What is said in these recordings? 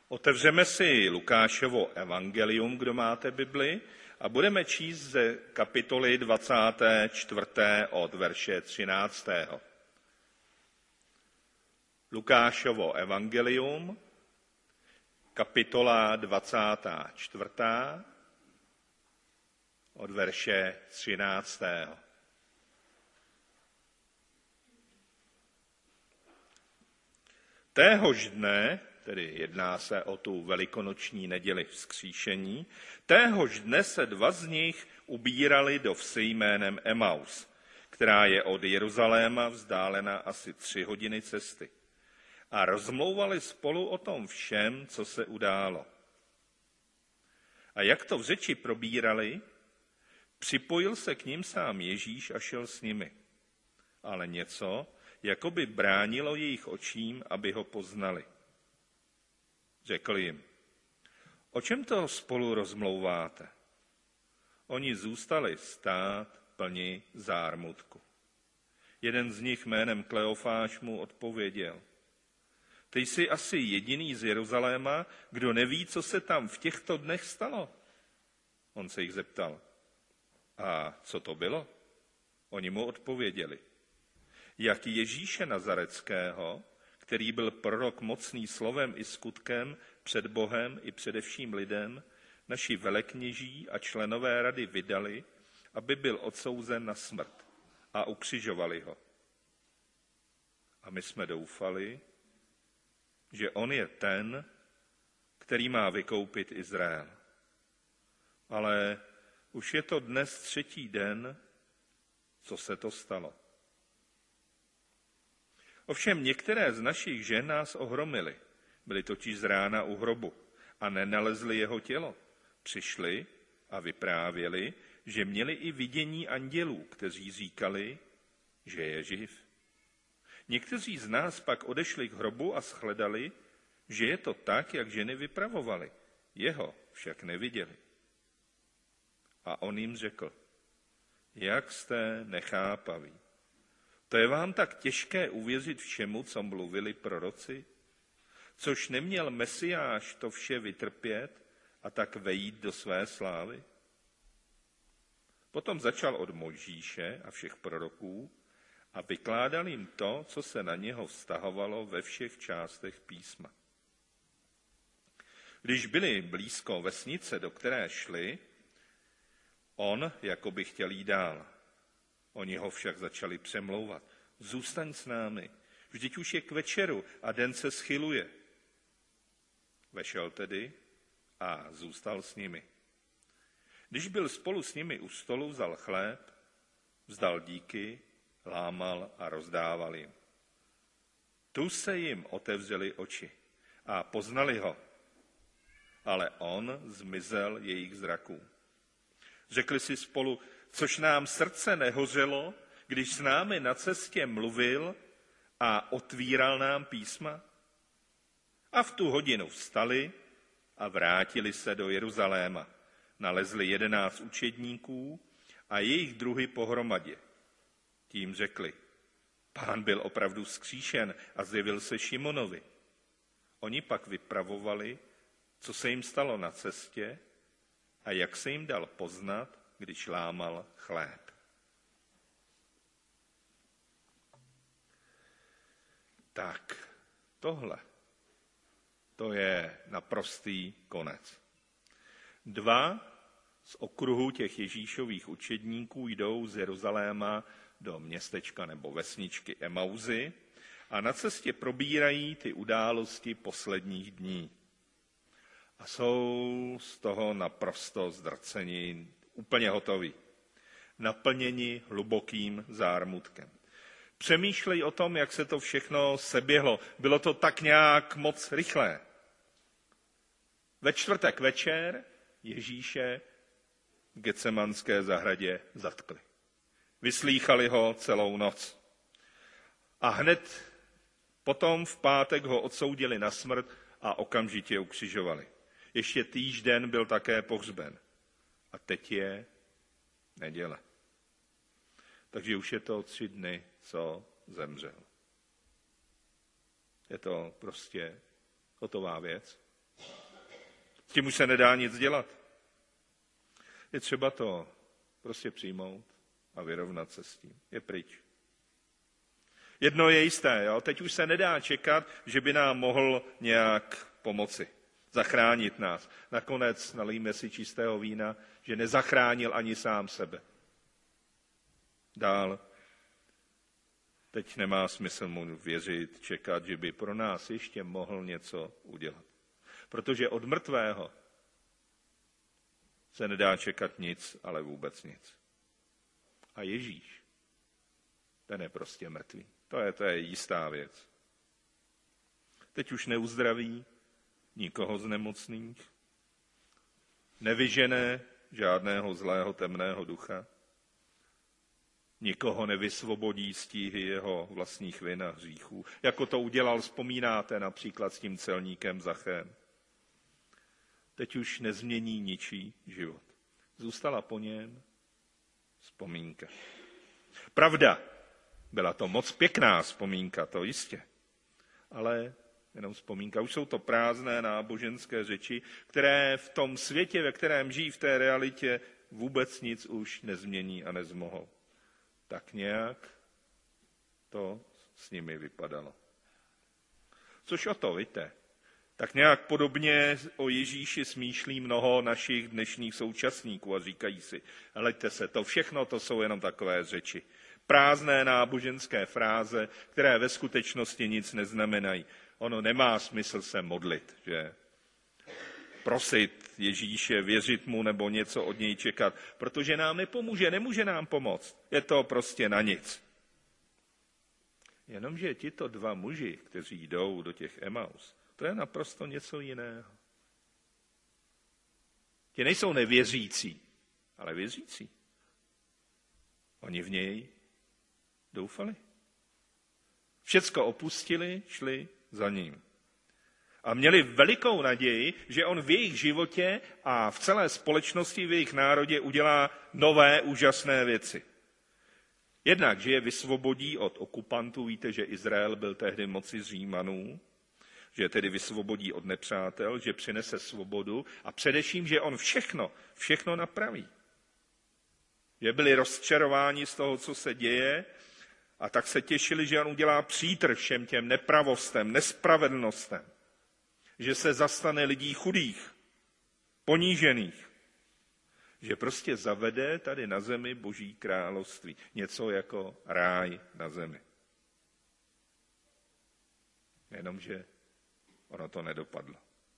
Otevřeme si Lukášovo evangelium, kdo máte Bibli, a budeme číst ze kapitoly 24. od verše 13. Lukášovo evangelium, kapitola 24. od verše 13. Téhož dne, tedy jedná se o tu velikonoční neděli vzkříšení, téhož dne se dva z nich ubírali do vsi jménem Emaus, která je od Jeruzaléma vzdálena asi 3 hodiny cesty. A rozmlouvali spolu o tom všem, co se událo. A jak to v řeči probírali, připojil se k nim sám Ježíš a šel s nimi. Ale něco, jako by bránilo jejich očím, aby ho poznali. Řekl jim, o čem to spolu rozmlouváte? Oni zůstali stát plni zármutku. Jeden z nich jménem Kleofáš mu odpověděl, ty jsi asi jediný z Jeruzaléma, kdo neví, co se tam v těchto dnech stalo. On se jich zeptal, a co to bylo? Oni mu odpověděli, jak Ježíše Nazareckého, který byl prorok mocný slovem i skutkem před Bohem i především lidem, naši velekněží a členové rady vydali, aby byl odsouzen na smrt a ukřižovali ho. A my jsme doufali, že on je ten, který má vykoupit Izrael. Ale už je to dnes 3. den, co se to stalo. Ovšem některé z našich žen nás ohromily. Byly totiž z rána u hrobu a nenalezli jeho tělo. Přišli a vyprávěli, že měli i vidění andělů, kteří říkali, že je živ. Někteří z nás pak odešli k hrobu a shledali, že je to tak, jak ženy vypravovali. Jeho však neviděli. A on jim řekl, jak jste nechápaví. To je vám tak těžké uvěřit všemu, co mluvili proroci? Což neměl Mesiáš to vše vytrpět a tak vejít do své slávy? Potom začal od Mojžíše a všech proroků a vykládal jim to, co se na něho vztahovalo ve všech částech písma. Když byli blízko vesnice, do které šli, on jako by chtěl jít dál. Oni ho však začali přemlouvat. Zůstaň s námi, vždyť už je k večeru a den se schyluje. Vešel tedy a zůstal s nimi. Když byl spolu s nimi u stolu, vzal chléb, vzdal díky, lámal a rozdával jim. Tu se jim otevřely oči a poznali ho, ale on zmizel jejich zraků. Řekli si spolu, což nám srdce nehořelo, když s námi na cestě mluvil a otvíral nám písma? A v tu hodinu vstali a vrátili se do Jeruzaléma. Nalezli 11 učedníků a jejich druhy pohromadě. Tím řekli, Pán byl opravdu vzkříšen a zjevil se Šimonovi. Oni pak vypravovali, co se jim stalo na cestě a jak se jim dal poznat, když lámal chléb. Tak, tohle, to je naprostý konec. 2 z okruhu těch Ježíšových učedníků jdou z Jeruzaléma do městečka nebo vesničky Emauzy a na cestě probírají ty události posledních dní. A jsou z toho naprosto zdrceni, úplně hotoví, naplněni hlubokým zármutkem. Přemýšlejí o tom, jak se to všechno seběhlo. Bylo to tak nějak moc rychlé. Ve čtvrtek večer Ježíše v Getsemanské zahradě zatkli. Vyslýchali ho celou noc. A hned potom v pátek ho odsoudili na smrt a okamžitě ukřižovali. Ještě týžden byl také pohřben. A teď je neděle. Takže už je to 3 dny, co zemřel. Je to prostě hotová věc. S tím už se nedá nic dělat. Je třeba to prostě přijmout a vyrovnat se s tím. Je pryč. Jedno je jisté, jo? Teď už se nedá čekat, že by nám mohl nějak pomoci, zachránit nás. Nakonec nalijme si čistého vína, že nezachránil ani sám sebe. Dál. Teď nemá smysl mu věřit, čekat, že by pro nás ještě mohl něco udělat. Protože od mrtvého se nedá čekat nic, ale vůbec nic. A Ježíš, ten je prostě mrtvý. To je jistá věc. Teď už neuzdraví nikoho z nemocných, nevyžené žádného zlého temného ducha, nikoho nevysvobodí z tíhy jeho vlastních vin a hříchů, jako to udělal, vzpomínáte, například s tím celníkem Zachem. Teď už nezmění ničí život. Zůstala po něm vzpomínka. Pravda, byla to moc pěkná vzpomínka, to jistě, ale jenom vzpomínka. Už jsou to prázdné náboženské řeči, které v tom světě, ve kterém žijí, v té realitě, vůbec nic už nezmění a nezmohou. Tak nějak to s nimi vypadalo. Což o to, víte, tak nějak podobně o Ježíši smýšlí mnoho našich dnešních současníků a říkají si, hleďte se, to všechno to jsou jenom takové řeči. Prázdné náboženské fráze, které ve skutečnosti nic neznamenají. Ono nemá smysl se modlit, že? Prosit Ježíše, věřit mu nebo něco od něj čekat, protože nám nepomůže, nemůže nám pomoct. Je to prostě na nic. Jenomže tito dva muži, kteří jdou do těch Emaus, to je naprosto něco jiného. Ti nejsou nevěřící, ale věřící. Oni v něj doufali. Všecko opustili, šli za ním. A měli velikou naději, že on v jejich životě a v celé společnosti, v jejich národě udělá nové úžasné věci. Jednak, že je vysvobodí od okupantů, víte, že Izrael byl tehdy v moci Římanů, že je tedy vysvobodí od nepřátel, že přinese svobodu a především, že on všechno napraví. Že byli rozčarováni z toho, co se děje, a tak se těšili, že on udělá přítrž všem těm nepravostem, nespravedlnostem. Že se zastane lidí chudých, ponížených. Že prostě zavede tady na zemi Boží království. Něco jako ráj na zemi. Jenomže ono to nedopadlo.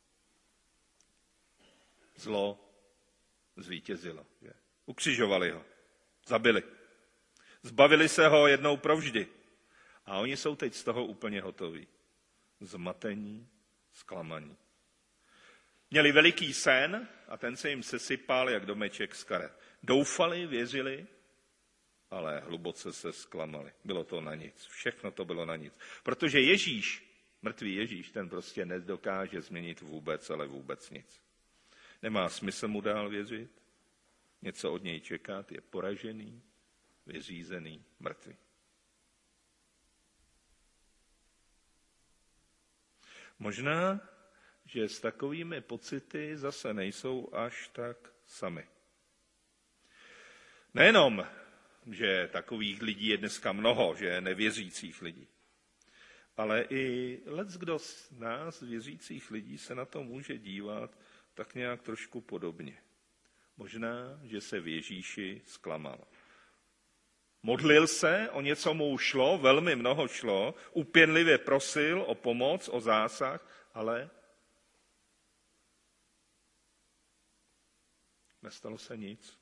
Zlo zvítězilo. Že? Ukřižovali ho. Zabili. Zbavili se ho jednou provždy. A oni jsou teď z toho úplně hotoví. Zmatení, zklamaní. Měli veliký sen a ten se jim sesypal jak domeček z karet. Doufali, věřili, ale hluboce se zklamali. Bylo to na nic. Všechno to bylo na nic. Protože Ježíš, mrtvý Ježíš, ten prostě nedokáže změnit vůbec, ale vůbec nic. Nemá smysl mu dál věřit, něco od něj čekat, je poražený, vyřízený, mrtvý. Možná, že s takovými pocity zase nejsou až tak sami. Nejenom, že takových lidí je dneska mnoho, že je nevěřících lidí, ale i leckdo z nás, věřících lidí, se na to může dívat tak nějak trošku podobně. Možná, že se v Ježíši zklamal. Modlil se, o něco mu šlo, velmi mnoho šlo, úpěnlivě prosil o pomoc, o zásah, ale nestalo se nic.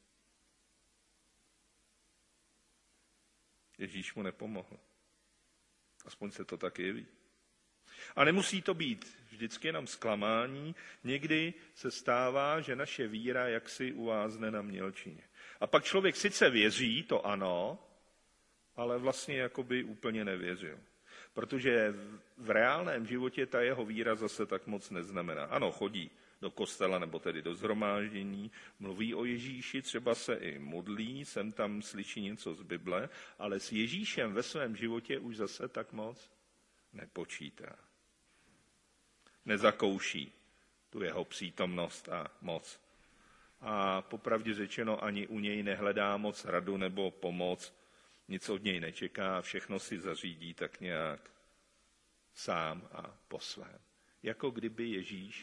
Ježíš mu nepomohl. Aspoň se to tak jeví. A nemusí to být vždycky jenom zklamání. Někdy se stává, že naše víra jaksi uvázne na mělčině. A pak člověk sice věří, to ano, ale vlastně jakoby úplně nevěřil. Protože v reálném životě ta jeho víra zase tak moc neznamená. Ano, chodí do kostela nebo tedy do shromáždění, mluví o Ježíši, třeba se i modlí, sem tam slyší něco z Bible, ale s Ježíšem ve svém životě už zase tak moc nepočítá. Nezakouší tu jeho přítomnost a moc. A popravdě řečeno, ani u něj nehledá moc radu nebo pomoc, nic od něj nečeká, všechno si zařídí tak nějak sám a po svém. Jako kdyby Ježíš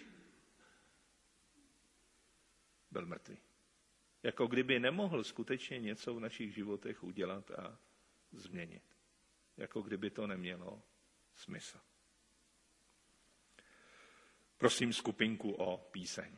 byl mrtvý. Jako kdyby nemohl skutečně něco v našich životech udělat a změnit. Jako kdyby to nemělo smysl. Prosím skupinku o píseň.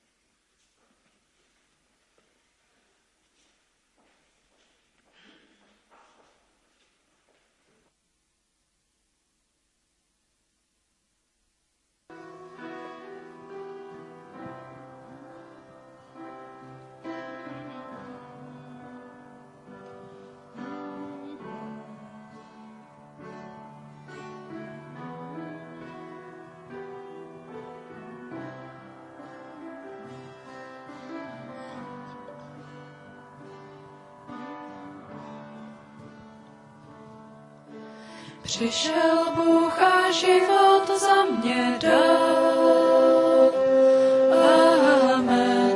Přišel Bůh a život za mě dal. Amen.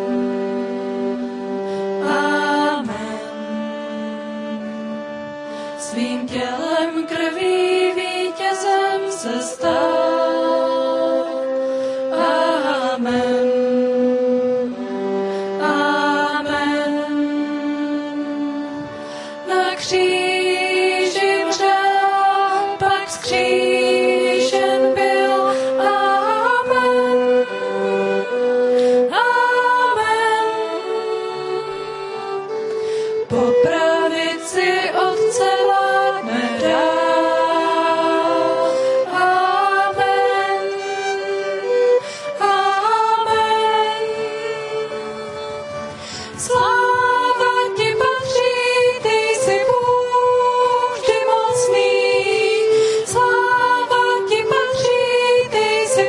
Amen. Svým tělem krví vítězem se stal. Amen. Amen. Na kříži vřel, pak zkřížen byl. Amen. Amen. Po pravici Otce vládne dál. Amen. Amen. Sláva ti patří, ty jsi Bůh vždy mocný. Sláva ti patří, ty jsi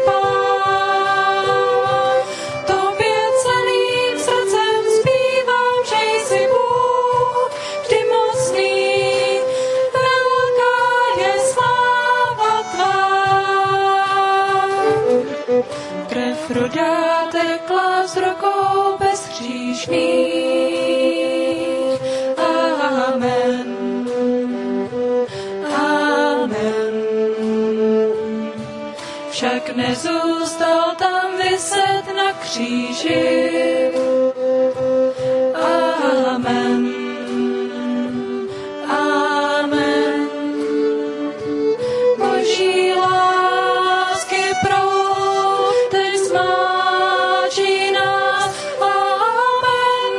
Pán. Tobě celým srdcem zpívám, že jsi Bůh vždy mocný. Velká je sláva tvá. Krev rudá tekla z rukou bezhříšných. Amen. Amen. Však nezůstal tam viset na kříži. Amen. Amen. Boží lásky proud teď smáčí nás. Amen.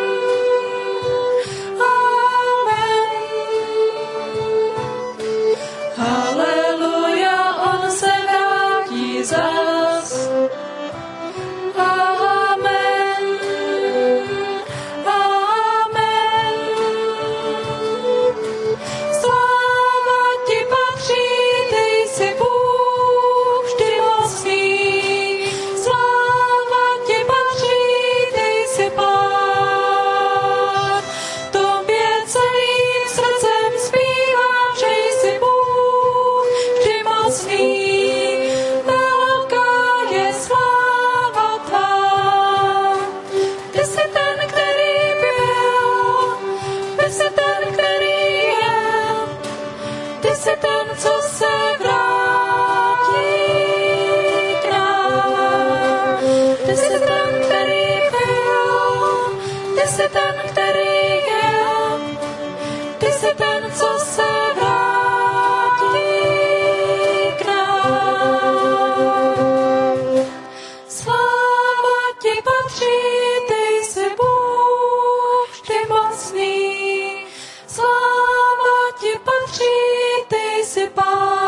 Amen. Haleluja, on se vrátí zas. Amen. Amen. Sláva ti patří, ty jsi Bůh vždy mocný. Sláva ti patří, ty jsi Pán. Tobě celým srdcem zpívám, že jsi Bůh vždy mocný. Velká je sláva tvá. Ty jsi ten, který byl, ty jsi ten, který je, ty jsi ten, co se vrátí k nám. Ty jsi ten, který byl, ty jsi ten, který je, ty jsi ten, co se vrátí k nám. Sláva ti patří, ty jsi Bůh vždy mocný. Sláva ti patří, ty jsi Pán.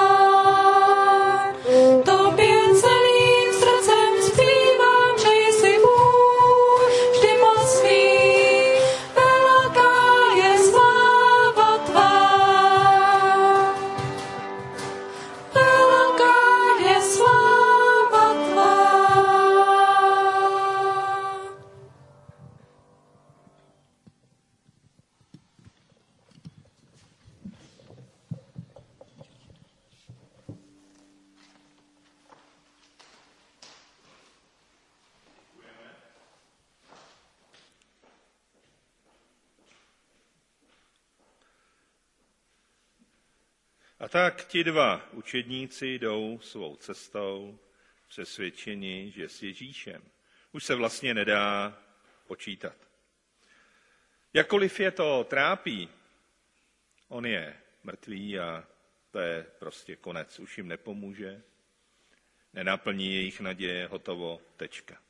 A tak ti dva učedníci jdou svou cestou přesvědčeni, že s Ježíšem už se vlastně nedá počítat. Jakkoliv je to trápí, on je mrtvý a to je prostě konec, už jim nepomůže, nenaplní jejich naděje, hotovo, tečka.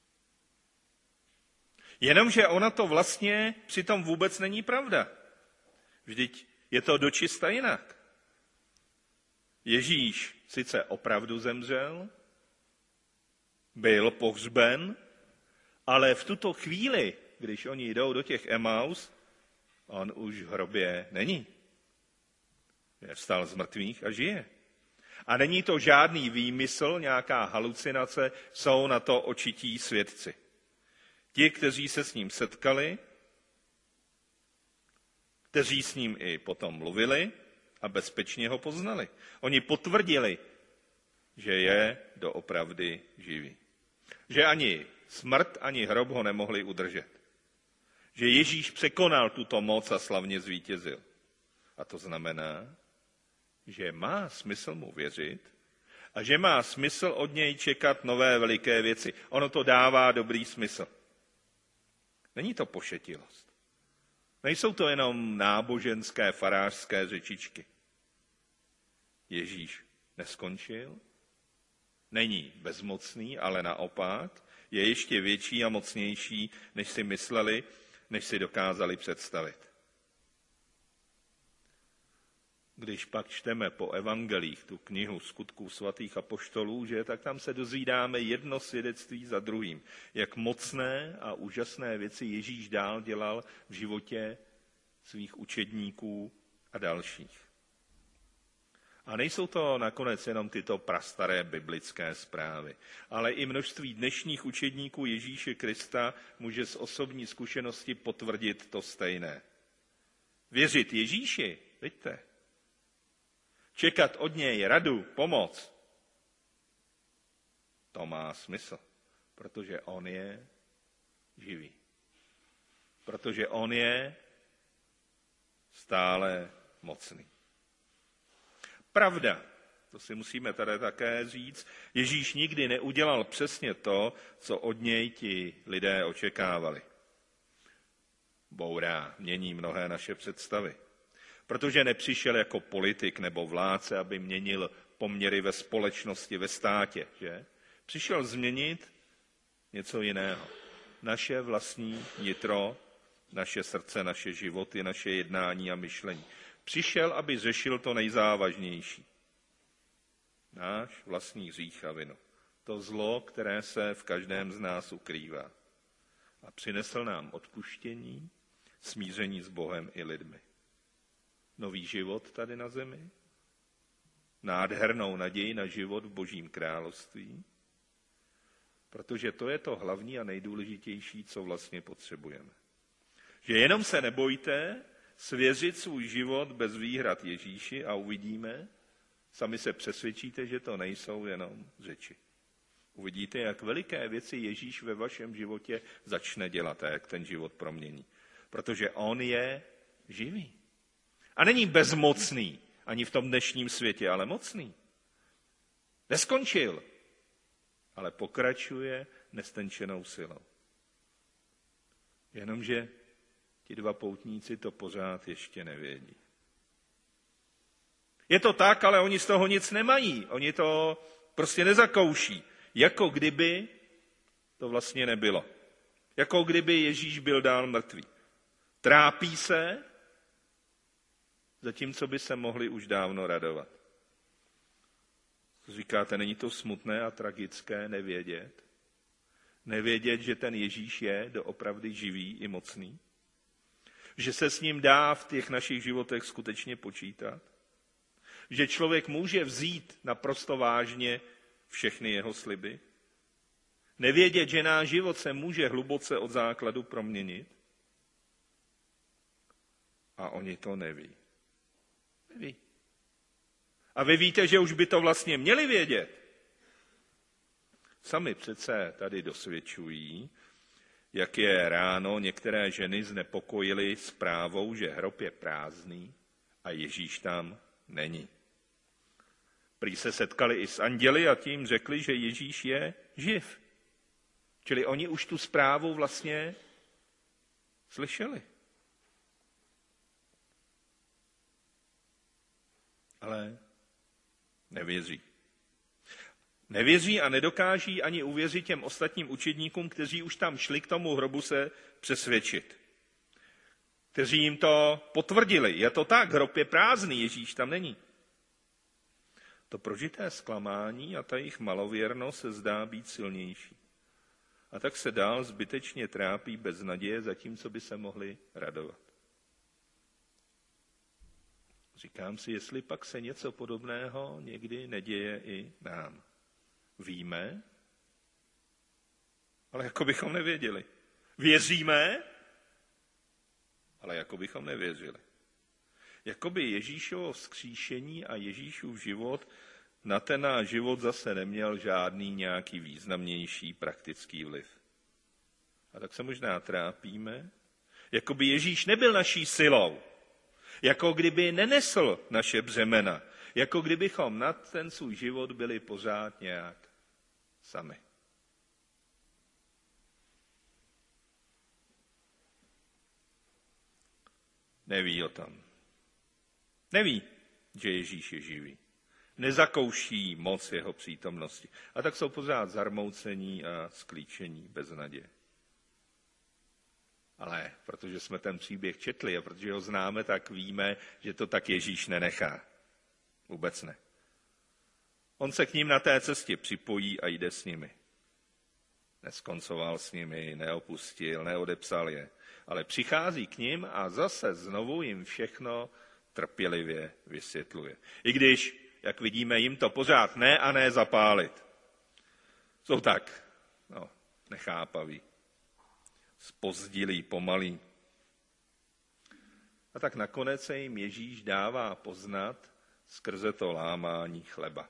Jenomže ona to vlastně přitom vůbec není pravda. Vždyť je to dočista jinak. Ježíš sice opravdu zemřel, byl pohřben, ale v tuto chvíli, když oni jdou do těch Emaus, on už v hrobě není. Je vstal z mrtvých a žije. A není to žádný výmysl, nějaká halucinace, jsou na to očití svědci. Ti, kteří se s ním setkali, kteří s ním i potom mluvili a bezpečně ho poznali. Oni potvrdili, že je doopravdy živý. Že ani smrt, ani hrob ho nemohli udržet. Že Ježíš překonal tuto moc a slavně zvítězil. A to znamená, že má smysl mu věřit a že má smysl od něj čekat nové veliké věci. Ono to dává dobrý smysl. Není to pošetilost. Nejsou to jenom náboženské, farářské řečičky. Ježíš neskončil, není bezmocný, ale naopak je ještě větší a mocnější, než si mysleli, než si dokázali představit. Když pak čteme po evangelích tu knihu Skutků svatých apoštolů, tak tam se dozvídáme jedno svědectví za druhým, jak mocné a úžasné věci Ježíš dál dělal v životě svých učedníků a dalších. A nejsou to nakonec jenom tyto prastaré biblické zprávy, ale i množství dnešních učedníků Ježíše Krista může z osobní zkušenosti potvrdit to stejné. Věřit Ježíši, vidíte, čekat od něj radu, pomoc, to má smysl, protože on je živý. Protože on je stále mocný. Pravda, to si musíme tady také říct, Ježíš nikdy neudělal přesně to, co od něj ti lidé očekávali. Bourá, mění mnohé naše představy. Protože nepřišel jako politik nebo vládce, aby měnil poměry ve společnosti, ve státě. Že? Přišel změnit něco jiného. Naše vlastní nitro, naše srdce, naše životy, naše jednání a myšlení. Přišel, aby řešil to nejzávažnější. Náš vlastní hřích a vinu. To zlo, které se v každém z nás ukrývá. A přinesl nám odpuštění, smíření s Bohem i lidmi. Nový život tady na zemi, nádhernou naději na život v Božím království, protože to je to hlavní a nejdůležitější, co vlastně potřebujeme. Že jenom se nebojte svěřit svůj život bez výhrad Ježíši a uvidíme, sami se přesvědčíte, že to nejsou jenom řeči. Uvidíte, jak veliké věci Ježíš ve vašem životě začne dělat a jak ten život promění. Protože on je živý. A není bezmocný ani v tom dnešním světě, ale mocný. Neskončil, ale pokračuje nestenčenou silou. Jenomže ti dva poutníci to pořád ještě nevědí. Je to tak, ale oni z toho nic nemají. Oni to prostě nezakouší. Jako kdyby to vlastně nebylo. Jako kdyby Ježíš byl dál mrtvý. Trápí se, zatímco by se mohli už dávno radovat. Říkáte, není to smutné a tragické nevědět? Nevědět, že ten Ježíš je doopravdy živý i mocný? Že se s ním dá v těch našich životech skutečně počítat? Že člověk může vzít naprosto vážně všechny jeho sliby? Nevědět, že náš život se může hluboce od základu proměnit? A oni to neví. Neví. A vy víte, že už by to vlastně měli vědět. Sami přece tady dosvědčují, jak je ráno některé ženy znepokojily zprávou, že hrob je prázdný a Ježíš tam není. Prý se setkali i s anděli a tím řekli, že Ježíš je živ. Čili oni už tu zprávu vlastně slyšeli. Ale nevěří. Nevěří a nedokáží ani uvěřit těm ostatním učedníkům, kteří už tam šli k tomu hrobu se přesvědčit. Kteří jim to potvrdili. Je to tak, hrob je prázdný, Ježíš tam není. To prožité zklamání a ta jejich malověrnost se zdá být silnější. A tak se dál zbytečně trápí bez naděje, zatímco by se mohli radovat. Říkám si, jestli pak se něco podobného někdy neděje i nám. Víme, ale jako bychom nevěděli. Věříme, ale jako bychom nevěřili. Jakoby Ježíšovo vzkříšení a Ježíšův život na ten náš život zase neměl žádný nějaký významnější praktický vliv. A tak se možná trápíme, jakoby Ježíš nebyl naší silou, jako kdyby nenesl naše břemena, jako kdybychom nad ten svůj život byli pořád nějak sami. Neví o tom. Neví, že Ježíš je živý. Nezakouší moc jeho přítomnosti. A tak jsou pořád zarmoucení a sklíčení bez naděje. Ale protože jsme ten příběh četli a protože ho známe, tak víme, že to tak Ježíš nenechá. Vůbec ne. On se k ním na té cestě připojí a jde s nimi. Neskoncoval s nimi, neopustil, neodepsal je, ale přichází k nim a zase znovu jim všechno trpělivě vysvětluje. I když, jak vidíme, jim to pořád ne a ne zapálit. Jsou tak, nechápaví, zpozdilí, pomalí. A tak nakonec se jim Ježíš dává poznat skrze to lámání chleba.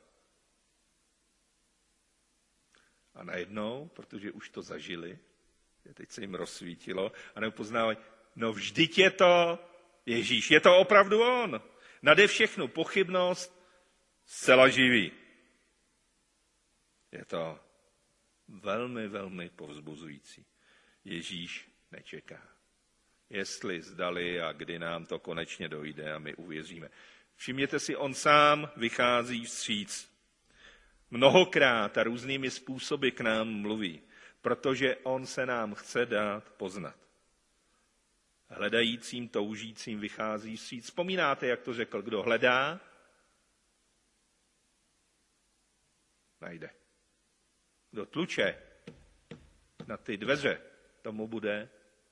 A najednou, protože už to zažili, teď se jim rozsvítilo, a nepoznávají, vždyť je to Ježíš, je to opravdu on. Nade všechnu pochybnost zcela živý. Je to velmi, velmi povzbuzující. Ježíš nečeká. Jestli zdali a kdy nám to konečně dojde a my uvěříme. Všimněte si, on sám vychází vstříc. Mnohokrát a různými způsoby k nám mluví, protože on se nám chce dát poznat. Hledajícím, toužícím vychází vstříc. Vzpomínáte, jak to řekl, kdo hledá, najde. Kdo tluče na ty dveře, tomu bude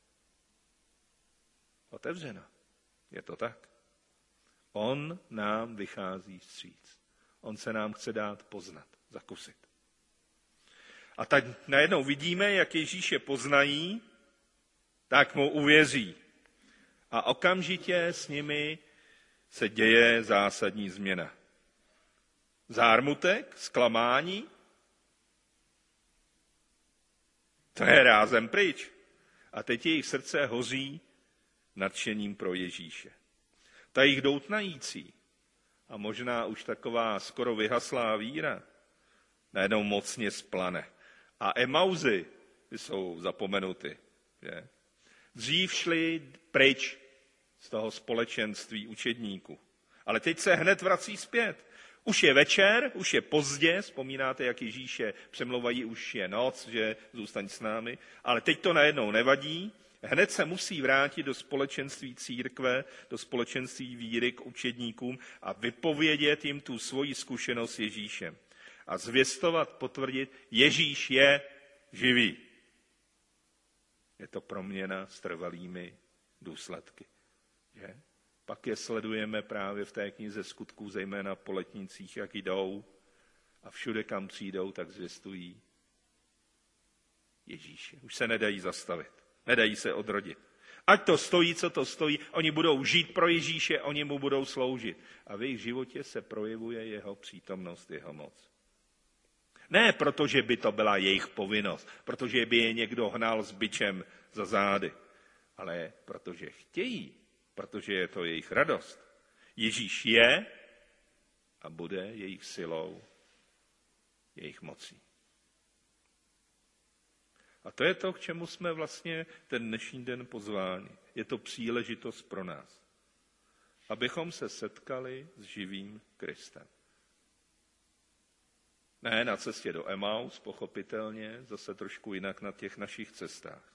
otevřeno. Je to tak. On nám vychází vstříc. On se nám chce dát poznat, zakusit. A tak najednou vidíme, jak Ježíše poznají, tak mu uvěří. A okamžitě s nimi se děje zásadní změna. Zármutek, zklamání, to je rázem pryč. A teď jejich srdce hoří nadšením pro Ježíše. Ta jich doutnající a možná už taková skoro vyhaslá víra najednou mocně splane. A Emauzy jsou zapomenuty. Že? Dřív šli pryč z toho společenství učedníků. Ale teď se hned vrací zpět. Už je večer, už je pozdě, vzpomínáte, jak Ježíše přemlouvají, už je noc, že zůstaň s námi, ale teď to najednou nevadí, hned se musí vrátit do společenství církve, do společenství víry k učedníkům a vypovědět jim tu svoji zkušenost s Ježíšem. A zvěstovat, potvrdit, Ježíš je živý. Je to proměna s trvalými důsledky. Že? Pak je sledujeme právě v té knize Skutků, zejména po letnicích, jak jdou a všude, kam přijdou, tak zvěstují Ježíše. Už se nedají zastavit, nedají se odrodit. Ať to stojí, co to stojí, oni budou žít pro Ježíše, oni mu budou sloužit. A v jejich životě se projevuje jeho přítomnost, jeho moc. Ne proto, že by to byla jejich povinnost, protože by je někdo hnal s bičem za zády, ale protože chtějí, protože je to jejich radost. Ježíš je a bude jejich silou, jejich mocí. A to je to, k čemu jsme vlastně ten dnešní den pozváni. Je to příležitost pro nás, abychom se setkali s živým Kristem. Ne na cestě do Emaus, pochopitelně, zase trošku jinak na těch našich cestách.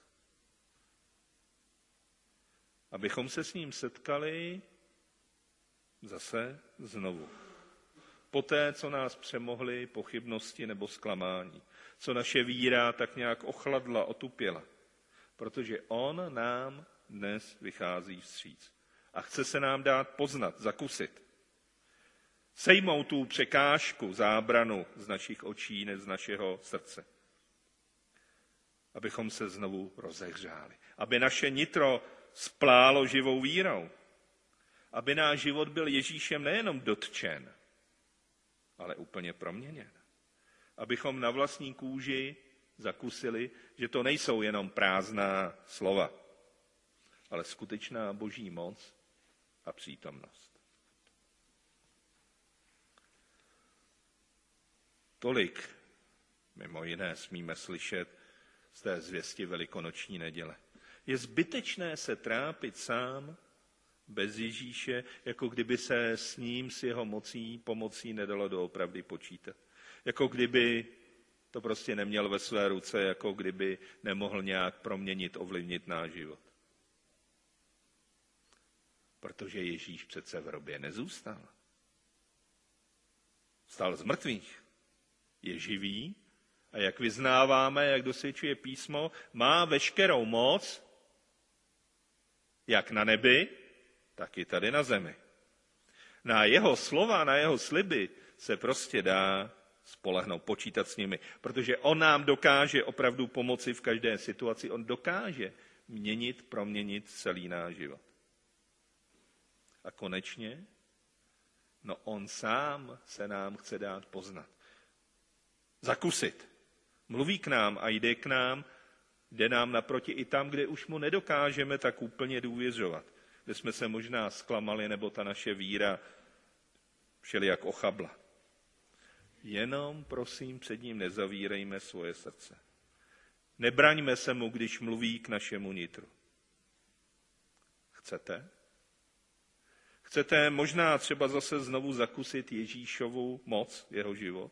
Abychom se s ním setkali zase znovu. Poté, co nás přemohly pochybnosti nebo zklamání, co naše víra tak nějak ochladla, otupěla, protože on nám dnes vychází vstříc a chce se nám dát poznat, zakusit. Sejmout tu překážku, zábranu z našich očí, ne z našeho srdce. Abychom se znovu rozehřáli. Aby naše nitro splálo živou vírou. Aby náš život byl Ježíšem nejenom dotčen, ale úplně proměněn. Abychom na vlastní kůži zakusili, že to nejsou jenom prázdná slova, ale skutečná boží moc a přítomnost. Tolik, mimo jiné, smíme slyšet z té zvěsti Velikonoční neděle. Je zbytečné se trápit sám bez Ježíše, jako kdyby se s ním, s jeho pomocí nedalo doopravdy počítat. Jako kdyby to prostě neměl ve své ruce, jako kdyby nemohl nějak proměnit, ovlivnit náš život. Protože Ježíš přece v hrobě nezůstal. Vstal z mrtvých. Je živý a jak vyznáváme, jak dosvědčuje písmo, má veškerou moc, jak na nebi, tak i tady na zemi. Na jeho slova, na jeho sliby se prostě dá spolehnout, počítat s nimi, protože on nám dokáže opravdu pomoci v každé situaci, on dokáže proměnit celý náš život. A konečně, on sám se nám chce dát poznat. Zakusit. Mluví k nám a jde k nám, jde nám naproti i tam, kde už mu nedokážeme tak úplně důvěřovat. Kde jsme se možná zklamali, nebo ta naše víra všelijak ochabla. Jenom, prosím, před ním nezavírejme svoje srdce. Nebraňme se mu, když mluví k našemu nitru. Chcete? Chcete možná třeba zase znovu zakusit Ježíšovu moc, jeho život?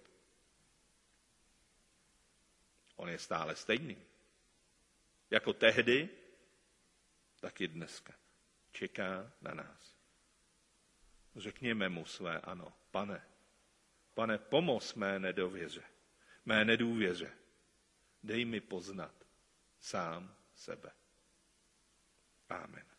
On je stále stejný. Jako tehdy, tak i dneska. Čeká na nás. Řekněme mu své ano. Pane, pomoz mé nedověře, mé nedůvěře. Dej mi poznat sám sebe. Amen.